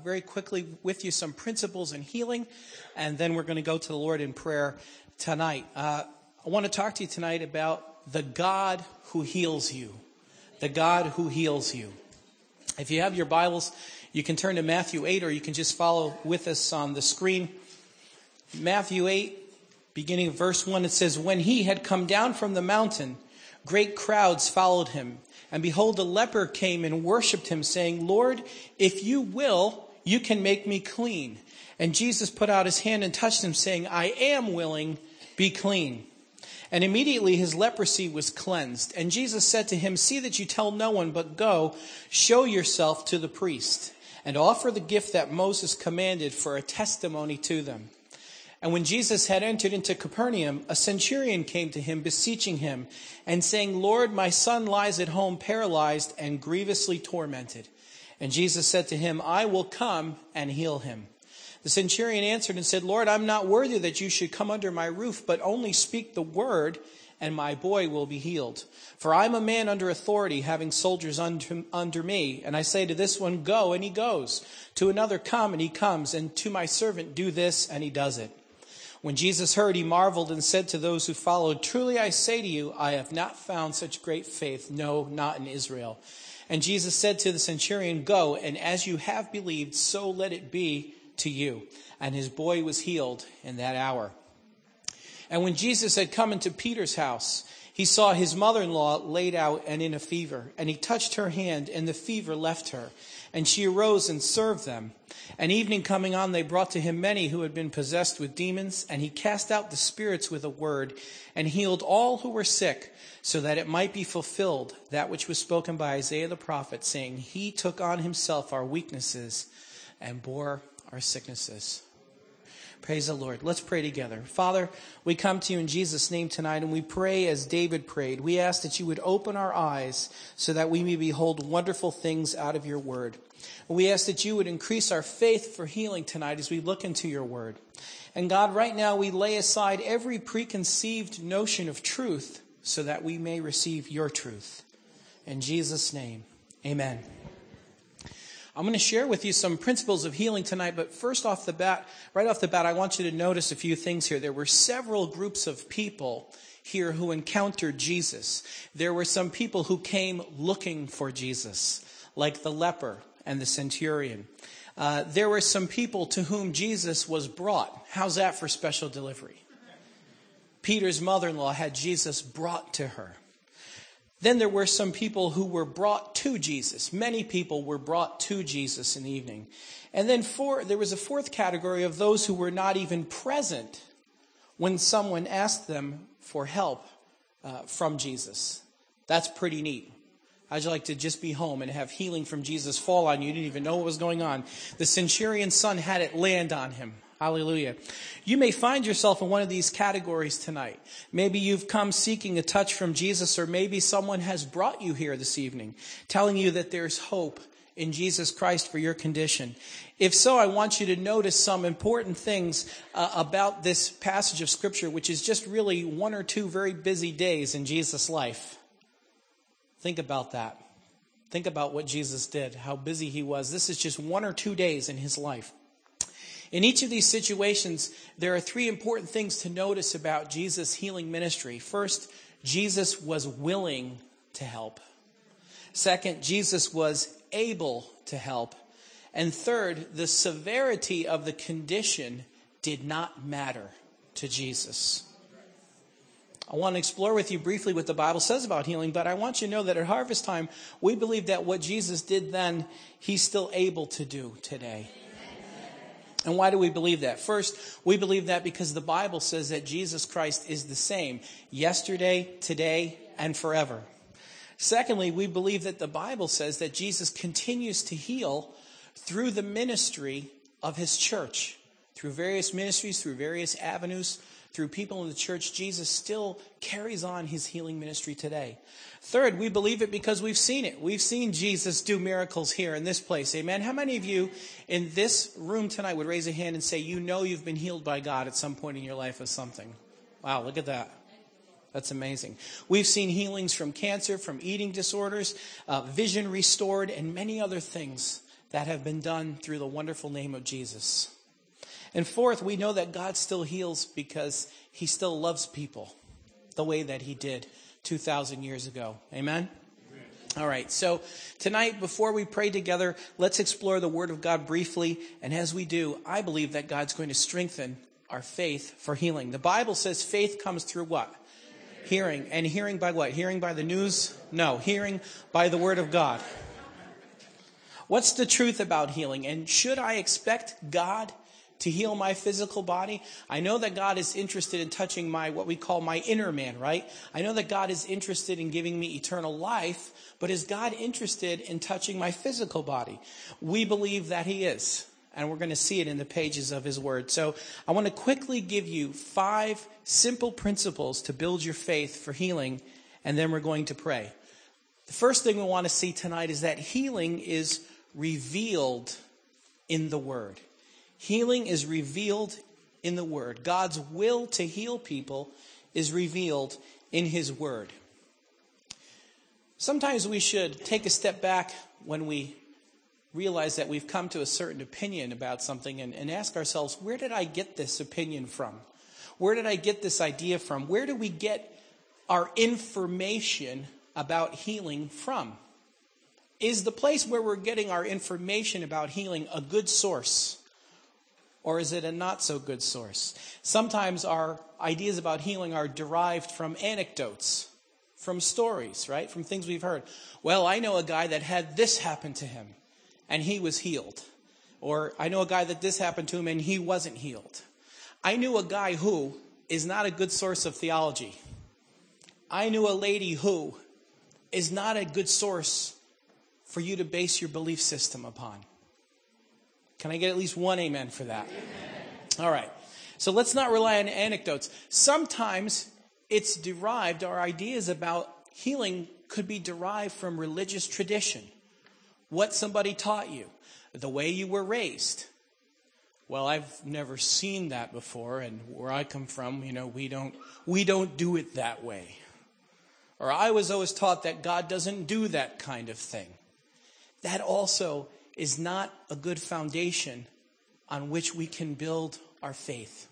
very quickly with you some principles in healing, and then we're going to go to the Lord in prayer tonight. I want to talk to you tonight about the God who heals you. The God who heals you. If you have your Bibles, you can turn to Matthew 8, or you can just follow with us on the screen. Matthew 8, beginning of verse 1, it says, "When he had come down from the mountain, great crowds followed him. And behold, a leper came and worshipped him, saying, 'Lord, if you will, you can make me clean.' And Jesus put out his hand and touched him, saying, 'I am willing, be clean.' And immediately his leprosy was cleansed. And Jesus said to him, 'See that you tell no one, but go, show yourself to the priest, and offer the gift that Moses commanded for a testimony to them.' And when Jesus had entered into Capernaum, a centurion came to him, beseeching him, and saying, 'Lord, my son lies at home paralyzed and grievously tormented.' And Jesus said to him, 'I will come and heal him.' The centurion answered and said, 'Lord, I'm not worthy that you should come under my roof, but only speak the word, and my boy will be healed. For I'm a man under authority, having soldiers under me. And I say to this one, go, and he goes. To another, come, and he comes. And to my servant, do this, and he does it.' When Jesus heard, he marveled and said to those who followed, 'Truly I say to you, I have not found such great faith, no, not in Israel.' And Jesus said to the centurion, 'Go, and as you have believed, so let it be to you.' And his boy was healed in that hour. And when Jesus had come into Peter's house, he saw his mother-in-law laid out and in a fever. And he touched her hand, and the fever left her. And she arose and served them. And evening coming on, they brought to him many who had been possessed with demons. And he cast out the spirits with a word, and healed all who were sick, so that it might be fulfilled that which was spoken by Isaiah the prophet, saying, 'He took on himself our weaknesses and bore our sicknesses.'" Praise the Lord. Let's pray together. Father, we come to you in Jesus' name tonight, and we pray as David prayed. We ask that you would open our eyes so that we may behold wonderful things out of your word. We ask that you would increase our faith for healing tonight as we look into your word. And God, right now we lay aside every preconceived notion of truth so that we may receive your truth. In Jesus' name, amen. I'm going to share with you some principles of healing tonight, but right off the bat, I want you to notice a few things here. There were several groups of people here who encountered Jesus. There were some people who came looking for Jesus, like the leper and the centurion. There were some people to whom Jesus was brought. How's that for special delivery? Peter's mother-in-law had Jesus brought to her. Then there were some people who were brought to Jesus. Many people were brought to Jesus in the evening. And then there was a fourth category of those who were not even present when someone asked them for help from Jesus. That's pretty neat. How'd you like to just be home and have healing from Jesus fall on you? You didn't even know what was going on. The centurion's son had it land on him. Hallelujah. You may find yourself in one of these categories tonight. Maybe you've come seeking a touch from Jesus, or maybe someone has brought you here this evening, telling you that there's hope in Jesus Christ for your condition. If so, I want you to notice some important things about this passage of Scripture, which is just really one or two very busy days in Jesus' life. Think about that. Think about what Jesus did, how busy he was. This is just 1 or 2 days in his life. In each of these situations, there are three important things to notice about Jesus' healing ministry. First, Jesus was willing to help. Second, Jesus was able to help. And third, the severity of the condition did not matter to Jesus. I want to explore with you briefly what the Bible says about healing, but I want you to know that at harvest time, we believe that what Jesus did then, he's still able to do today. And why do we believe that? First, we believe that because the Bible says that Jesus Christ is the same yesterday, today, and forever. Secondly, we believe that the Bible says that Jesus continues to heal through the ministry of his church. Through various ministries, through various avenues, through people in the church, Jesus still carries on his healing ministry today. Third, we believe it because we've seen it. We've seen Jesus do miracles here in this place. Amen. How many of you in this room tonight would raise a hand and say, you know you've been healed by God at some point in your life of something? Wow, look at that. That's amazing. We've seen healings from cancer, from eating disorders, vision restored, and many other things that have been done through the wonderful name of Jesus. And fourth, we know that God still heals because he still loves people the way that he did 2,000 years ago. Amen? All right, so tonight, before we pray together, let's explore the Word of God briefly. And as we do, I believe that God's going to strengthen our faith for healing. The Bible says faith comes through what? Hearing. And hearing by what? Hearing by the news? No, hearing by the Word of God. What's the truth about healing? And should I expect God to heal my physical body? I know that God is interested in touching what we call my inner man, right? I know that God is interested in giving me eternal life, but is God interested in touching my physical body? We believe that he is, and we're going to see it in the pages of his word. So I want to quickly give you 5 simple principles to build your faith for healing, and then we're going to pray. The first thing we want to see tonight is that healing is revealed in the word. Healing is revealed in the Word. God's will to heal people is revealed in his Word. Sometimes we should take a step back when we realize that we've come to a certain opinion about something and ask ourselves, where did I get this opinion from? Where did I get this idea from? Where do we get our information about healing from? Is the place where we're getting our information about healing a good source? Or is it a not so good source? Sometimes our ideas about healing are derived from anecdotes, from stories, right? From things we've heard. Well, I know a guy that had this happen to him and he was healed. Or I know a guy that this happened to him and he wasn't healed. I knew a guy who is not a good source of theology. I knew a lady who is not a good source for you to base your belief system upon. Can I get at least one amen for that? Amen. All right. So let's not rely on anecdotes. Sometimes it's derived, our ideas about healing could be derived from religious tradition. What somebody taught you, the way you were raised. Well, I've never seen that before, and where I come from, we don't do it that way. Or I was always taught that God doesn't do that kind of thing. That also is not a good foundation on which we can build our faith.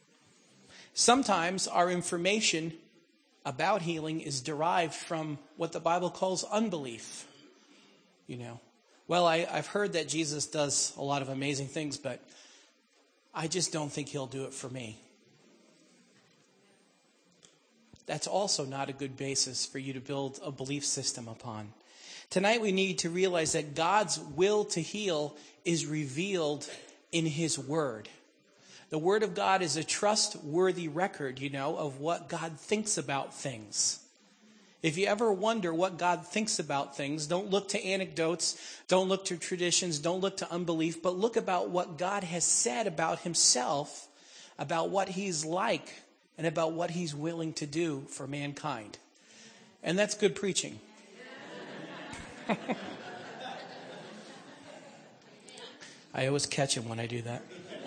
Sometimes our information about healing is derived from what the Bible calls unbelief. Well, I've heard that Jesus does a lot of amazing things, but I just don't think he'll do it for me. That's also not a good basis for you to build a belief system upon. Tonight we need to realize that God's will to heal is revealed in his word. The word of God is a trustworthy record, of what God thinks about things. If you ever wonder what God thinks about things, don't look to anecdotes, don't look to traditions, don't look to unbelief, but look about what God has said about himself, about what he's like, and about what he's willing to do for mankind. And that's good preaching. I always catch him when I do that.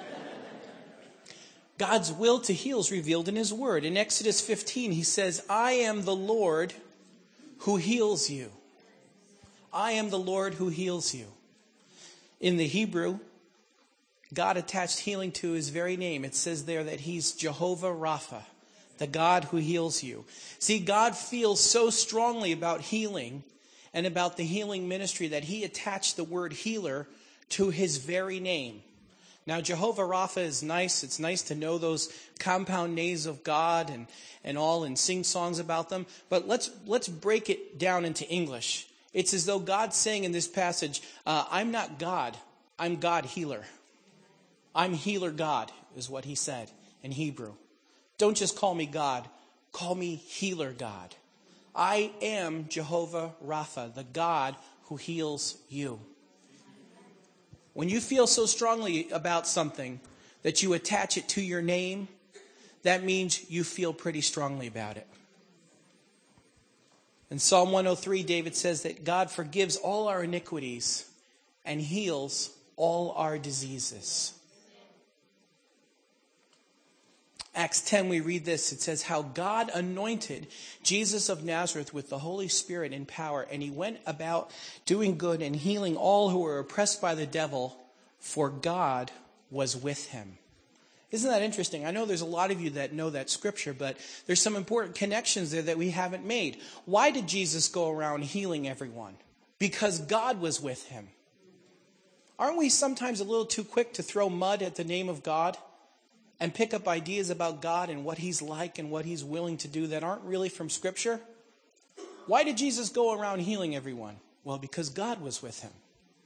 God's will to heal is revealed in his word. In Exodus 15, he says, I am the Lord who heals you. I am the Lord who heals you. In the Hebrew, God attached healing to his very name. It says there that he's Jehovah Rapha, the God who heals you. See, God feels so strongly about healing and about the healing ministry that he attached the word healer to his very name. Now, Jehovah Rapha is nice. It's nice to know those compound names of God and all and sing songs about them. But let's break it down into English. It's as though God's saying in this passage, I'm not God. I'm God healer. I'm healer God is what he said in Hebrew. Don't just call me God. Call me healer God. I am Jehovah Rapha, the God who heals you. When you feel so strongly about something that you attach it to your name, that means you feel pretty strongly about it. In Psalm 103, David says that God forgives all our iniquities and heals all our diseases. Acts 10, we read this. It says, how God anointed Jesus of Nazareth with the Holy Spirit and power, and he went about doing good and healing all who were oppressed by the devil, for God was with him. Isn't that interesting? I know there's a lot of you that know that scripture, but there's some important connections there that we haven't made. Why did Jesus go around healing everyone? Because God was with him. Aren't we sometimes a little too quick to throw mud at the name of God and pick up ideas about God and what he's like and what he's willing to do that aren't really from scripture? Why did Jesus go around healing everyone? Well, because God was with him.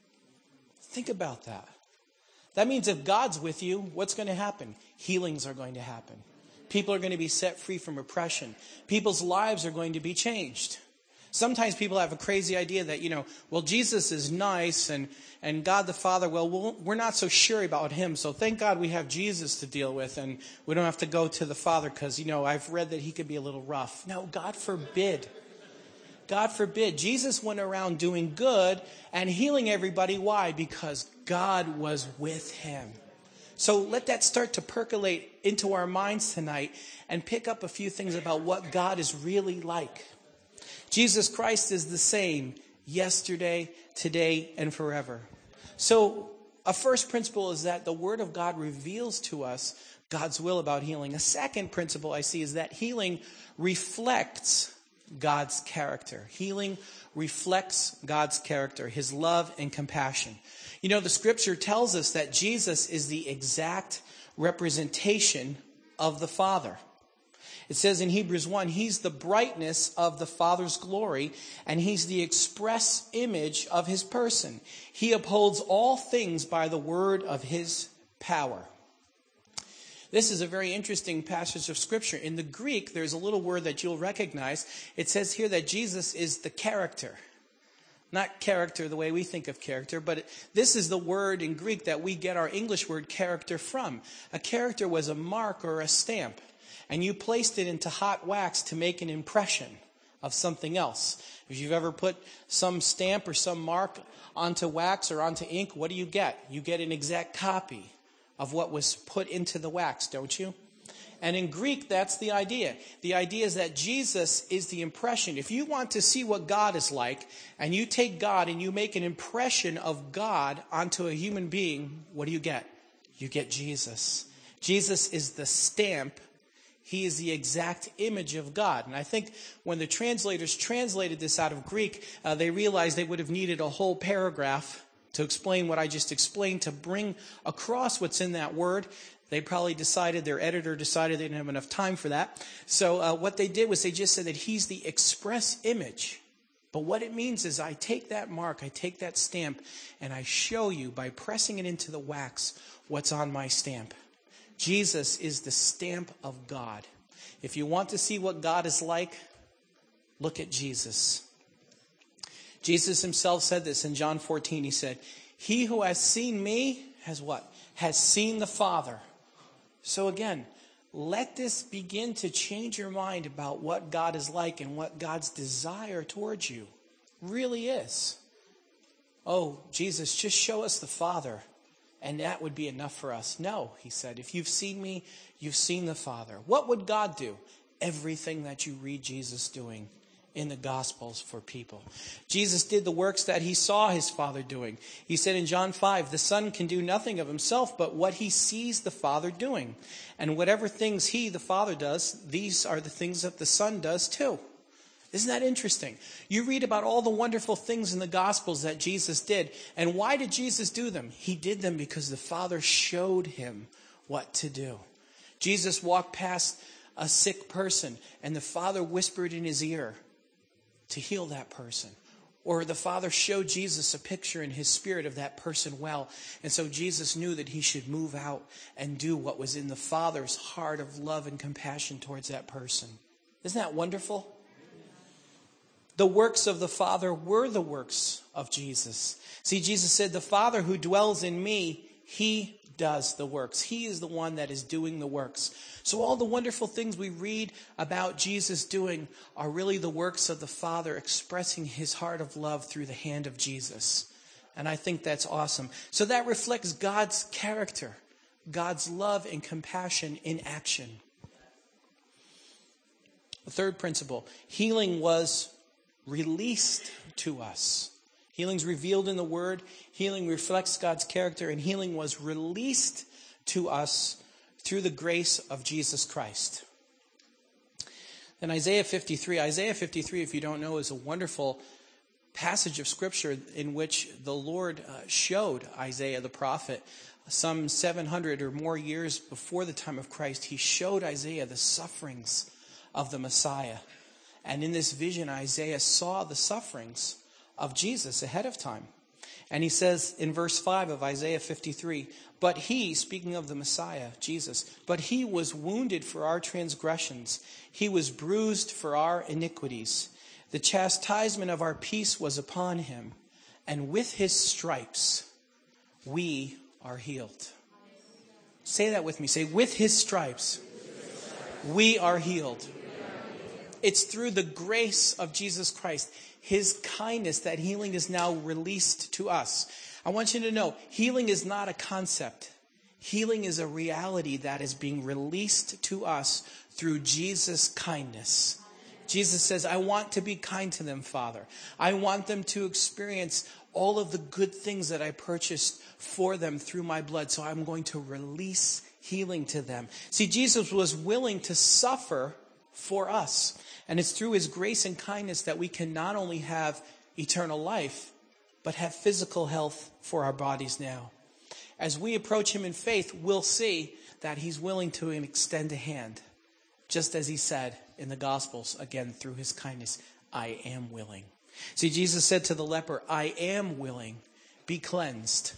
Think about that. That means if God's with you, what's going to happen? Healings are going to happen. People are going to be set free from oppression. People's lives are going to be changed. Sometimes people have a crazy idea that, well, Jesus is nice and God the Father, well, we're not so sure about him. So thank God we have Jesus to deal with and we don't have to go to the Father because, I've read that he could be a little rough. No, God forbid. God forbid. Jesus went around doing good and healing everybody. Why? Because God was with him. So let that start to percolate into our minds tonight and pick up a few things about what God is really like. Jesus Christ is the same yesterday, today, and forever. So a first principle is that the Word of God reveals to us God's will about healing. A second principle I see is that healing reflects God's character. Healing reflects God's character, his love and compassion. The scripture tells us that Jesus is the exact representation of the Father. It says in Hebrews 1, he's the brightness of the Father's glory, and he's the express image of his person. He upholds all things by the word of his power. This is a very interesting passage of Scripture. In the Greek, there's a little word that you'll recognize. It says here that Jesus is the character. Not character the way we think of character, but this is the word in Greek that we get our English word character from. A character was a mark or a stamp, and you placed it into hot wax to make an impression of something else. If you've ever put some stamp or some mark onto wax or onto ink, what do you get? You get an exact copy of what was put into the wax, don't you? And in Greek, that's the idea. The idea is that Jesus is the impression. If you want to see what God is like, and you take God and you make an impression of God onto a human being, what do you get? You get Jesus. Jesus is the stamp. He is the exact image of God. And I think when the translators translated this out of Greek, they realized they would have needed a whole paragraph to explain what I just explained, to bring across what's in that word. They probably decided, their editor decided they didn't have enough time for that. So what they did was they just said that he's the express image. But what it means is I take that mark, I take that stamp, and I show you by pressing it into the wax what's on my stamp. Jesus is the stamp of God. If you want to see what God is like, look at Jesus. Jesus himself said this in John 14. He said, he who has seen me has what? Has seen the Father. So again, let this begin to change your mind about what God is like and what God's desire towards you really is. Oh, Jesus, just show us the Father, and that would be enough for us. No, he said, if you've seen me, you've seen the Father. What would God do? Everything that you read Jesus doing in the Gospels for people. Jesus did the works that he saw his Father doing. He said in John 5, the Son can do nothing of himself but what he sees the Father doing. And whatever things he, the Father, does, these are the things that the Son does too. Isn't that interesting? You read about all the wonderful things in the Gospels that Jesus did. And why did Jesus do them? He did them because the Father showed him what to do. Jesus walked past a sick person and the Father whispered in his ear to heal that person. Or the Father showed Jesus a picture in his spirit of that person well. And so Jesus knew that he should move out and do what was in the Father's heart of love and compassion towards that person. Isn't that wonderful? The works of the Father were the works of Jesus. See, Jesus said, the Father who dwells in me, he does the works. He is the one that is doing the works. So all the wonderful things we read about Jesus doing are really the works of the Father expressing his heart of love through the hand of Jesus. And I think that's awesome. So that reflects God's character, God's love and compassion in action. The third principle, healing was released to us. Healing's revealed in the Word. Healing reflects God's character, and healing was released to us through the grace of Jesus Christ. In Isaiah 53, if you don't know, is a wonderful passage of Scripture in which the Lord showed Isaiah the prophet some 700 or more years before the time of Christ. He showed Isaiah the sufferings of the Messiah. And in this vision, Isaiah saw the sufferings of Jesus ahead of time. And he says in verse 5 of Isaiah 53, but he, speaking of the Messiah, Jesus, but he was wounded for our transgressions. He was bruised for our iniquities. The chastisement of our peace was upon him, and with his stripes we are healed. Say that with me. Say, with his stripes we are healed. It's through the grace of Jesus Christ, his kindness, that healing is now released to us. I want you to know, healing is not a concept. Healing is a reality that is being released to us through Jesus' kindness. Jesus says, I want to be kind to them, Father. I want them to experience all of the good things that I purchased for them through my blood. So I'm going to release healing to them. See, Jesus was willing to suffer for us. And it's through his grace and kindness that we can not only have eternal life, but have physical health for our bodies now. As we approach him in faith, we'll see that he's willing to extend a hand. Just as he said in the Gospels, again, through his kindness, I am willing. See, Jesus said to the leper, I am willing, be cleansed.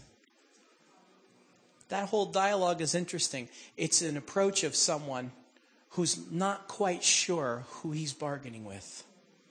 That whole dialogue is interesting. It's an approach of someone who's not quite sure who he's bargaining with.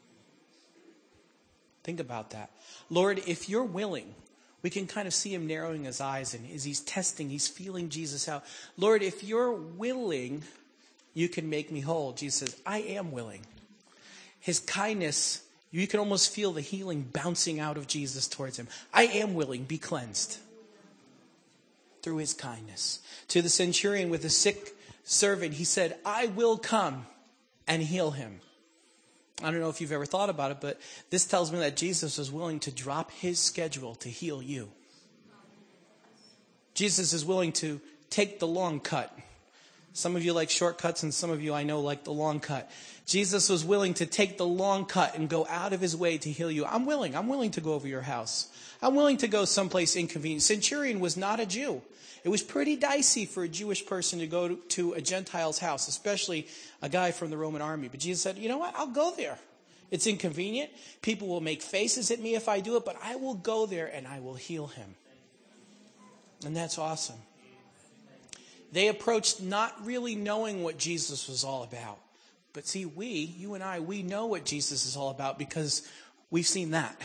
Think about that. Lord, if you're willing, we can kind of see him narrowing his eyes, and as he's testing, he's feeling Jesus out. Lord, if you're willing, you can make me whole. Jesus says, I am willing. His kindness, you can almost feel the healing bouncing out of Jesus towards him. I am willing, be cleansed. Through his kindness. To the centurion with the sick servant, he said, I will come and heal him. I don't know if you've ever thought about it, but this tells me that Jesus was willing to drop his schedule to heal you. Jesus is willing to take the long cut. Some of you like shortcuts, and some of you I know like the long cut. Jesus was willing to take the long cut and go out of his way to heal you. I'm willing to go over your house. I'm willing to go someplace inconvenient. Centurion was not a Jew. It was pretty dicey for a Jewish person to go to a Gentile's house, especially a guy from the Roman army. But Jesus said, you know what? I'll go there. It's inconvenient. People will make faces at me if I do it, but I will go there and I will heal him. And that's awesome. They approached not really knowing what Jesus was all about. But see, you and I, we know what Jesus is all about because we've seen that.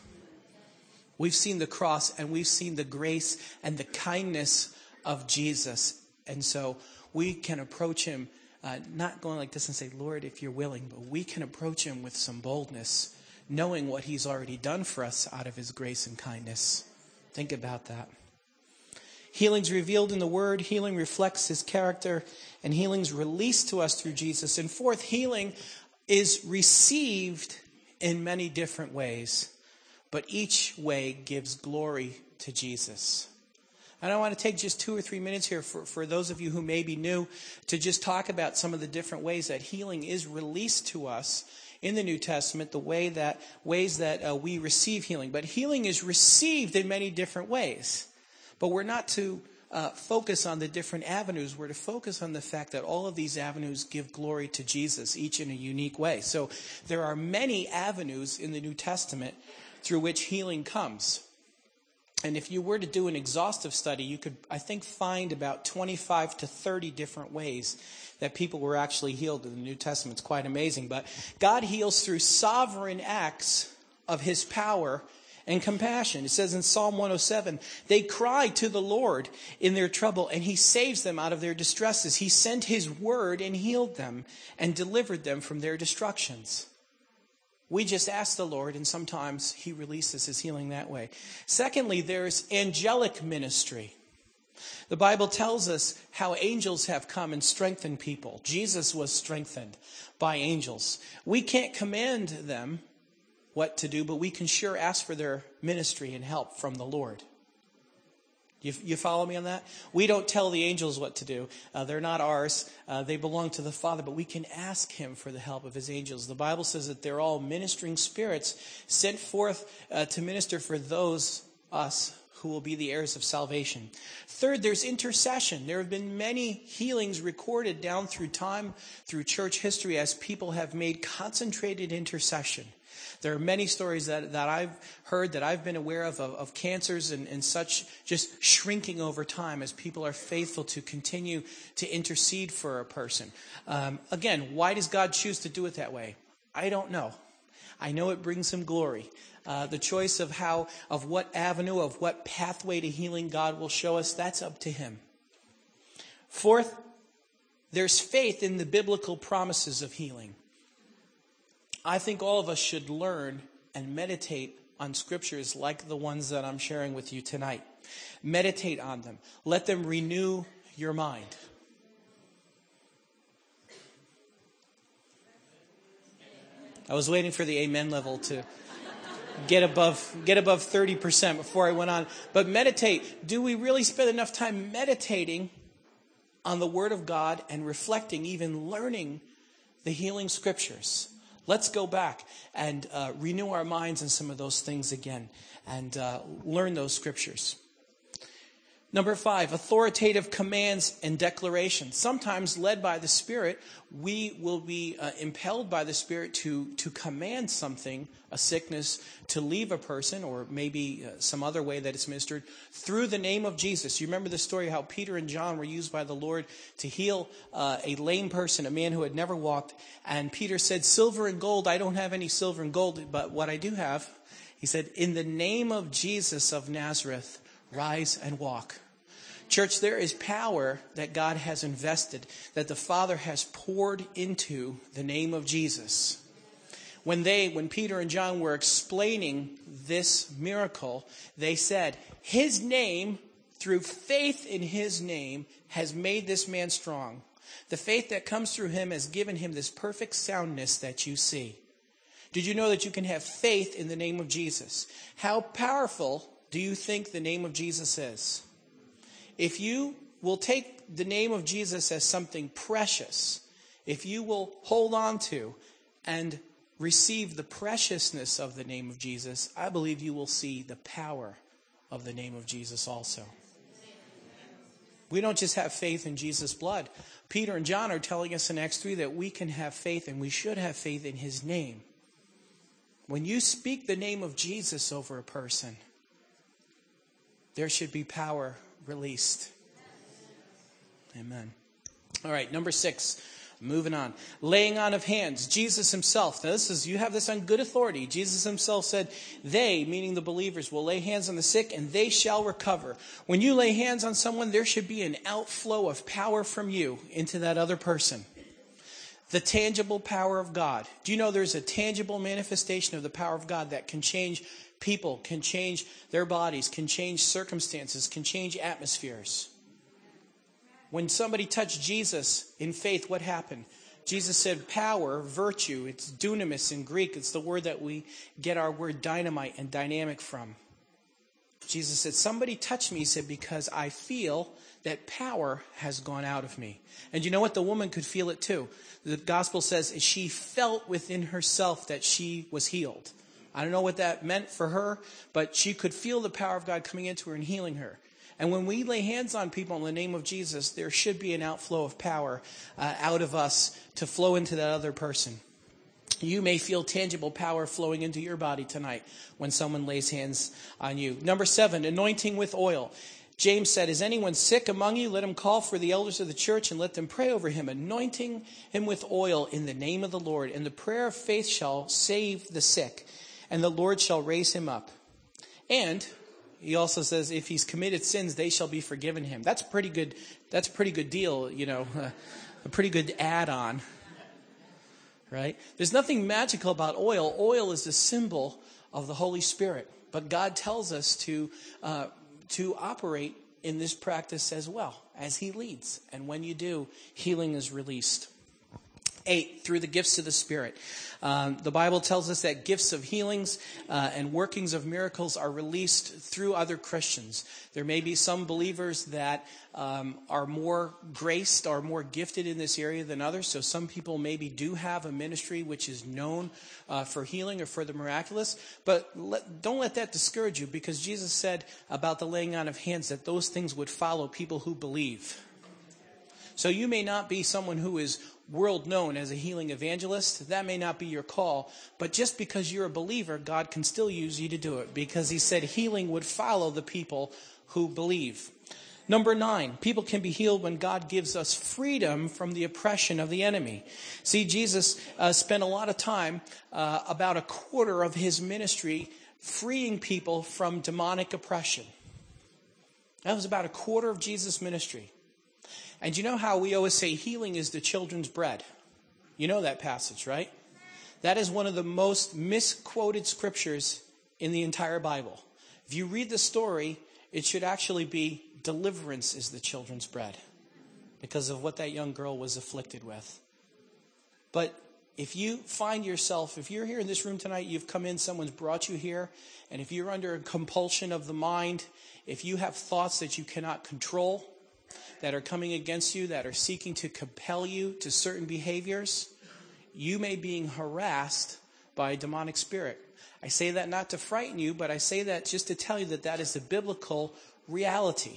We've seen the cross, and we've seen the grace and the kindness of Jesus. And so we can approach him, not going like this and say, Lord, if you're willing, but we can approach him with some boldness, knowing what he's already done for us out of his grace and kindness. Think about that. Healing's revealed in the Word. Healing reflects his character, and healing's released to us through Jesus. And fourth, healing is received in many different ways. But each way gives glory to Jesus. And I want to take just 2 or 3 minutes here for those of you who may be new to just talk about some of the different ways that healing is released to us in the New Testament, the ways that we receive healing. But healing is received in many different ways. But we're not to focus on the different avenues. We're to focus on the fact that all of these avenues give glory to Jesus, each in a unique way. So there are many avenues in the New Testament through which healing comes. And if you were to do an exhaustive study, you could, I think, find about 25 to 30 different ways that people were actually healed in the New Testament. It's quite amazing. But God heals through sovereign acts of his power and compassion. It says in Psalm 107, they cried to the Lord in their trouble, and he saves them out of their distresses. He sent his word and healed them and delivered them from their destructions. We just ask the Lord, and sometimes he releases his healing that way. Secondly, there's angelic ministry. The Bible tells us how angels have come and strengthened people. Jesus was strengthened by angels. We can't command them what to do, but we can sure ask for their ministry and help from the Lord. You follow me on that? We don't tell the angels what to do. They're not ours. They belong to the Father, but we can ask him for the help of his angels. The Bible says that they're all ministering spirits sent forth to minister for us who will be the heirs of salvation. Third, there's intercession. There have been many healings recorded down through time, through church history, as people have made concentrated intercession. There are many stories that I've heard, that I've been aware of cancers and such just shrinking over time as people are faithful to continue to intercede for a person. Again, why does God choose to do it that way? I don't know. I know it brings him glory. The choice of what avenue, of what pathway to healing God will show us, that's up to him. Fourth, there's faith in the biblical promises of healing. I think all of us should learn and meditate on scriptures like the ones that I'm sharing with you tonight. Meditate on them. Let them renew your mind. I was waiting for the amen level to get above 30% before I went on. But meditate. Do we really spend enough time meditating on the Word of God and reflecting, even learning the healing scriptures? Let's go back and renew our minds in some of those things again and learn those scriptures. Number 5, authoritative commands and declarations. Sometimes led by the Spirit, we will be impelled by the Spirit to command something, a sickness, to leave a person, or maybe some other way that it's ministered, through the name of Jesus. You remember the story how Peter and John were used by the Lord to heal a lame person, a man who had never walked. And Peter said, silver and gold, I don't have any silver and gold, but what I do have, he said, in the name of Jesus of Nazareth, rise and walk. Church, there is power that God has invested, that the Father has poured into the name of Jesus. When Peter and John were explaining this miracle, they said, his name, through faith in his name, has made this man strong. The faith that comes through him has given him this perfect soundness that you see. Did you know that you can have faith in the name of Jesus? How powerful do you think the name of Jesus is? If you will take the name of Jesus as something precious, if you will hold on to and receive the preciousness of the name of Jesus, I believe you will see the power of the name of Jesus also. We don't just have faith in Jesus' blood. Peter and John are telling us in Acts 3 that we can have faith, and we should have faith in his name. When you speak the name of Jesus over a person, there should be power released. Amen. All right, number 6, moving on. Laying on of hands. Jesus himself. Now you have this on good authority. Jesus himself said, they, meaning the believers, will lay hands on the sick and they shall recover. When you lay hands on someone, there should be an outflow of power from you into that other person. The tangible power of God. Do you know there's a tangible manifestation of the power of God that can change people, can change their bodies, can change circumstances, can change atmospheres? When somebody touched Jesus in faith, what happened? Jesus said power, virtue. It's dunamis in Greek. It's the word that we get our word dynamite and dynamic from. Jesus said, somebody touched me, he said, because I feel that power has gone out of me. And you know what? The woman could feel it too. The gospel says she felt within herself that she was healed. I don't know what that meant for her, but she could feel the power of God coming into her and healing her. And when we lay hands on people in the name of Jesus, there should be an outflow of power out of us to flow into that other person. You may feel tangible power flowing into your body tonight when someone lays hands on you. Number 7, anointing with oil. James said, is anyone sick among you? Let him call for the elders of the church and let them pray over him, anointing him with oil in the name of the Lord. And the prayer of faith shall save the sick, and the Lord shall raise him up. And he also says, if he's committed sins, they shall be forgiven him. That's a pretty good deal, you know, a pretty good add-on, right? There's nothing magical about oil. Oil is a symbol of the Holy Spirit. But God tells us to operate in this practice as well, as he leads. And when you do, healing is released. 8, through the gifts of the Spirit. The Bible tells us that gifts of healings and workings of miracles are released through other Christians. There may be some believers that are more graced or more gifted in this area than others. So some people maybe do have a ministry which is known for healing or for the miraculous. But don't let that discourage you, because Jesus said about the laying on of hands that those things would follow people who believe. So you may not be someone who is world known as a healing evangelist. That may not be your call. But just because you're a believer, God can still use you to do it, because he said healing would follow the people who believe. Number 9, people can be healed when God gives us freedom from the oppression of the enemy. See, Jesus spent a lot of time, about a quarter of his ministry, freeing people from demonic oppression. That was about a quarter of Jesus' ministry. And you know how we always say healing is the children's bread? You know that passage, right? That is one of the most misquoted scriptures in the entire Bible. If you read the story, it should actually be deliverance is the children's bread, because of what that young girl was afflicted with. But if you find yourself, if you're here in this room tonight, you've come in, someone's brought you here, and if you're under a compulsion of the mind, if you have thoughts that you cannot control, that are coming against you, that are seeking to compel you to certain behaviors, you may be being harassed by a demonic spirit. I say that not to frighten you, but I say that just to tell you that that is the biblical reality.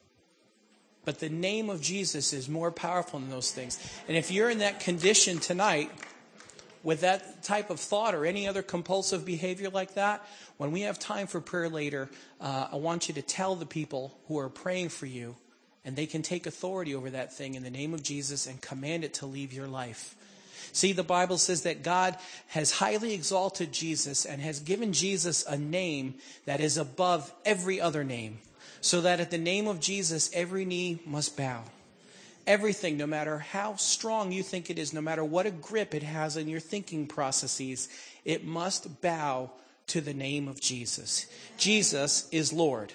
But the name of Jesus is more powerful than those things. And if you're in that condition tonight, with that type of thought or any other compulsive behavior like that, when we have time for prayer later, I want you to tell the people who are praying for you, and they can take authority over that thing in the name of Jesus and command it to leave your life. See, the Bible says that God has highly exalted Jesus and has given Jesus a name that is above every other name, so that at the name of Jesus, every knee must bow. Everything, no matter how strong you think it is, no matter what a grip it has on your thinking processes, it must bow to the name of Jesus. Jesus is Lord.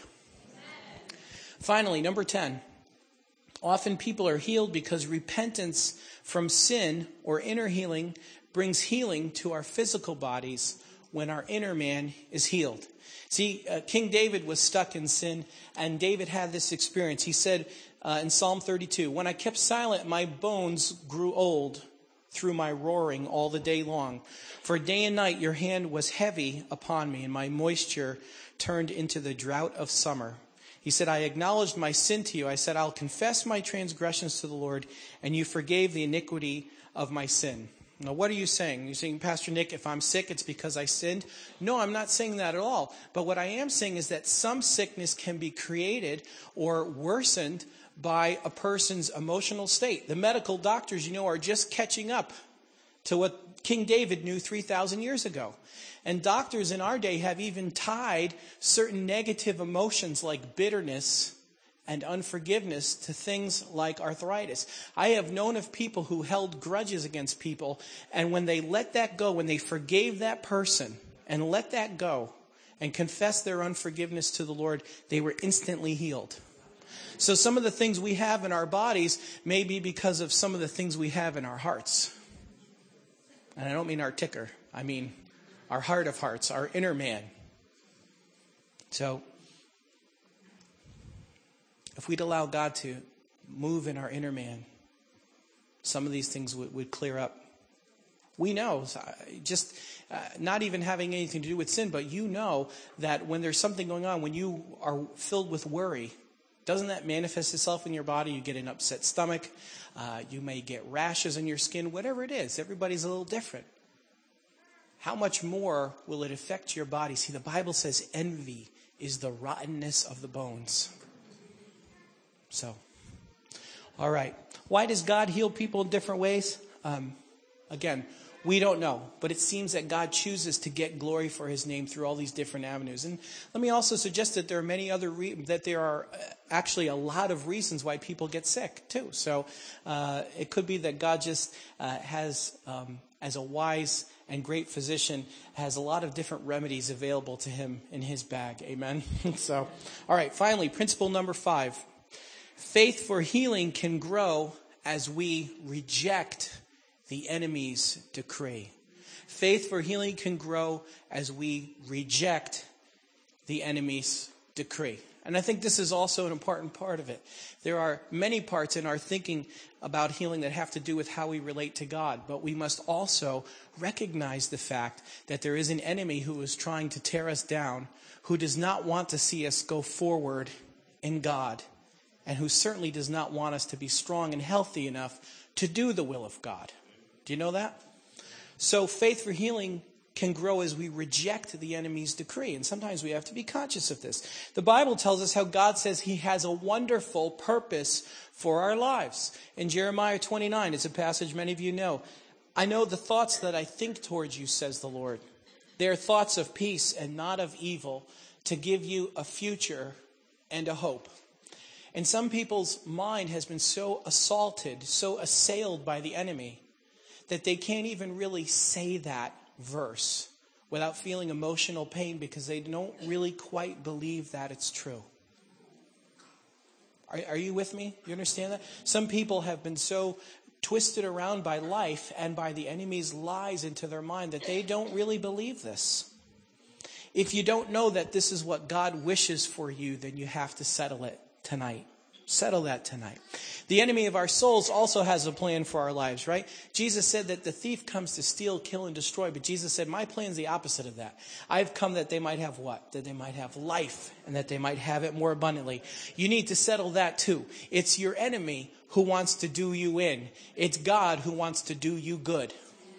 Finally, number 10. Often people are healed because repentance from sin or inner healing brings healing to our physical bodies when our inner man is healed. See, King David was stuck in sin, and David had this experience. He said in Psalm 32, "When I kept silent, my bones grew old through my roaring all the day long. For day and night your hand was heavy upon me, and my moisture turned into the drought of summer." He said, "I acknowledged my sin to you. I said, I'll confess my transgressions to the Lord, and you forgave the iniquity of my sin." Now, what are you saying? You're saying, "Pastor Nick, if I'm sick, it's because I sinned." No, I'm not saying that at all. But what I am saying is that some sickness can be created or worsened by a person's emotional state. The medical doctors, are just catching up to what King David knew 3,000 years ago. And doctors in our day have even tied certain negative emotions like bitterness and unforgiveness to things like arthritis. I have known of people who held grudges against people, and when they let that go, when they forgave that person and let that go and confessed their unforgiveness to the Lord, they were instantly healed. So some of the things we have in our bodies may be because of some of the things we have in our hearts. And I don't mean our ticker. I mean our heart of hearts, our inner man. So if we'd allow God to move in our inner man, some of these things would clear up. We know, just not even having anything to do with sin, but you know that when there's something going on, when you are filled with worry, doesn't that manifest itself in your body? You get an upset stomach. You may get rashes on your skin, whatever it is. Everybody's a little different. How much more will it affect your body? See, the Bible says envy is the rottenness of the bones. So, all right. Why does God heal people in different ways? Again, we don't know. But it seems that God chooses to get glory for his name through all these different avenues. And let me also suggest that there are many other that there are actually a lot of reasons why people get sick too. So it could be that God just has, as a wise and great physician has a lot of different remedies available to him in his bag. Amen? So, all right, finally, principle number 5. Faith for healing can grow as we reject the enemy's decree. Faith for healing can grow as we reject the enemy's decree. And I think this is also an important part of it. There are many parts in our thinking about healing that have to do with how we relate to God. But we must also recognize the fact that there is an enemy who is trying to tear us down, who does not want to see us go forward in God, and who certainly does not want us to be strong and healthy enough to do the will of God. Do you know that? So faith for healing can grow as we reject the enemy's decree. And sometimes we have to be conscious of this. The Bible tells us how God says he has a wonderful purpose for our lives. In Jeremiah 29, it's a passage many of you know. I know the thoughts that I think towards you, says the Lord. They are thoughts of peace and not of evil, to give you a future and a hope. And some people's mind has been so assaulted, so assailed by the enemy, that they can't even really say that verse without feeling emotional pain because they don't really quite believe that it's true. Are you with me? You understand that? Some people have been so twisted around by life and by the enemy's lies into their mind that they don't really believe this. If you don't know that this is what God wishes for you, then you have to settle it tonight. Settle that tonight. The enemy of our souls also has a plan for our lives, right? Jesus said that the thief comes to steal, kill, and destroy. But Jesus said, my plan is the opposite of that. I've come that they might have what? That they might have life and that they might have it more abundantly. You need to settle that too. It's your enemy who wants to do you in. It's God who wants to do you good.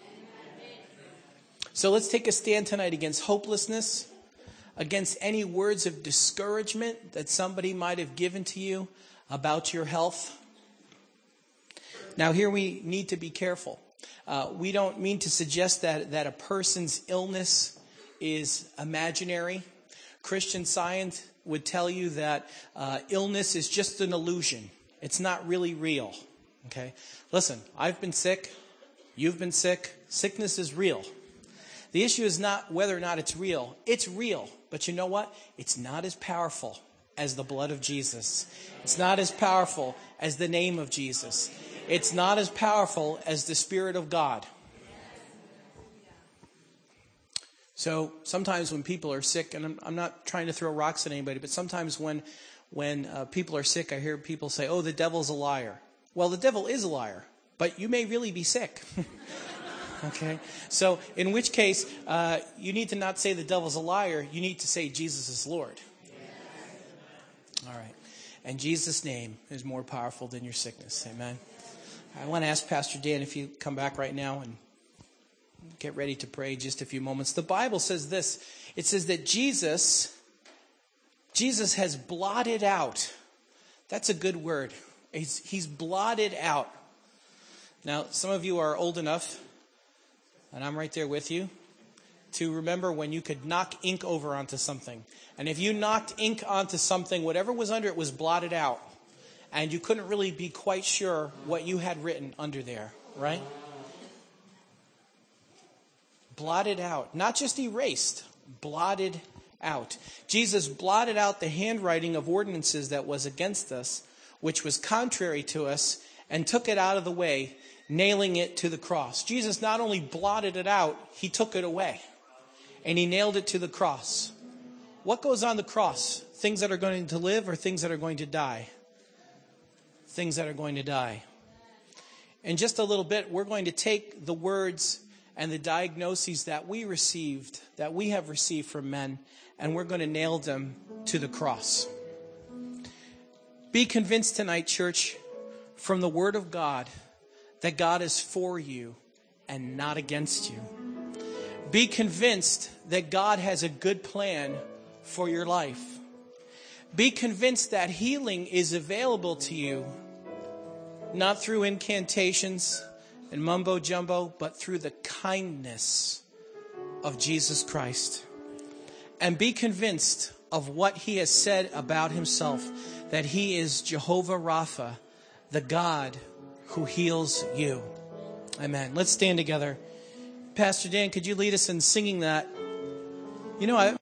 So let's take a stand tonight against hopelessness, against any words of discouragement that somebody might have given to you about your health. Now here we need to be careful. We don't mean to suggest that a person's illness is imaginary. Christian Science would tell you that illness is just an illusion. It's not really real. Okay? Listen, I've been sick. You've been sick. Sickness is real. The issue is not whether or not it's real. It's real. But you know what? It's not as powerful as the blood of Jesus. It's not as powerful as the name of Jesus. It's not as powerful as the Spirit of God. So sometimes when people are sick, and I'm not trying to throw rocks at anybody, but sometimes when people are sick, I hear people say, oh, the devil's a liar. Well, the devil is a liar, but you may really be sick. Okay? So in which case, you need to not say the devil's a liar. You need to say Jesus is Lord. All right. And Jesus' name is more powerful than your sickness. Amen. I want to ask Pastor Dan if you come back right now and get ready to pray just a few moments. The Bible says this. It says that Jesus has blotted out. That's a good word. He's blotted out. Now, some of you are old enough, and I'm right there with you, to remember when you could knock ink over onto something. And if you knocked ink onto something, whatever was under it was blotted out. And you couldn't really be quite sure what you had written under there, right? Blotted out. Not just erased, blotted out. Jesus blotted out the handwriting of ordinances that was against us, which was contrary to us, and took it out of the way, nailing it to the cross. Jesus not only blotted it out, he took it away. And he nailed it to the cross. What goes on the cross? Things that are going to live or things that are going to die? Things that are going to die. In just a little bit, we're going to take the words and the diagnoses that we have received from men, and we're going to nail them to the cross. Be convinced tonight, church, from the Word of God, that God is for you and not against you. Be convinced that God has a good plan for your life. Be convinced that healing is available to you, not through incantations and mumbo jumbo, but through the kindness of Jesus Christ. And be convinced of what he has said about himself, that he is Jehovah Rapha, the God who heals you. Amen. Let's stand together Pastor Dan, could you lead us in singing that? You know,